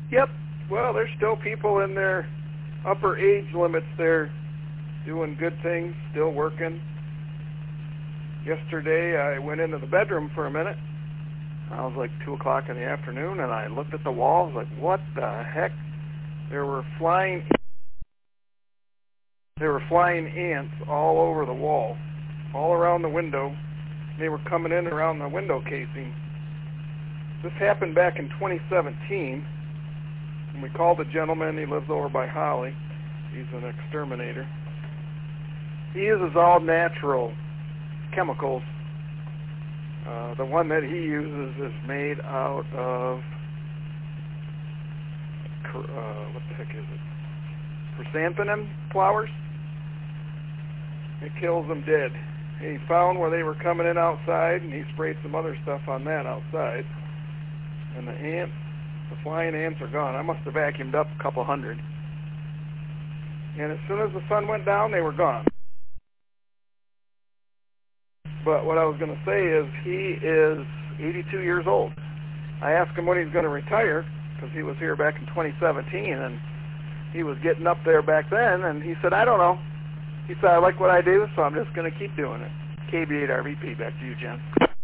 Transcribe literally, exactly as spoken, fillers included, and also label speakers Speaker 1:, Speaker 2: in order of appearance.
Speaker 1: Yep. Well, there's still people in their upper age limits there doing good things, still working. Yesterday, I went into the bedroom for a minute. I was like two o'clock in the afternoon, and I looked at the walls like, what the heck? There were flying, there were flying ants all over the wall, all around the window. They were coming in around the window casing. This happened back in twenty seventeen, and we called a gentleman. He lives over by Holly. He's an exterminator. He uses all natural chemicals. Uh, the one that he uses is made out of, uh, what the heck is it? Chrysanthemum flowers. It kills them dead. He found where they were coming in outside, and he sprayed some other stuff on that outside. And the ants, the flying ants are gone. I must have vacuumed up a couple hundred. And as soon as the sun went down, they were gone. But what I was going to say is he is eighty-two years old. I asked him when he's going to retire, because he was here back in twenty seventeen, and he was getting up there back then, and he said, I don't know. He said, I like what I do, so I'm just going to keep doing it. K B eight R V P, back to you, Jen.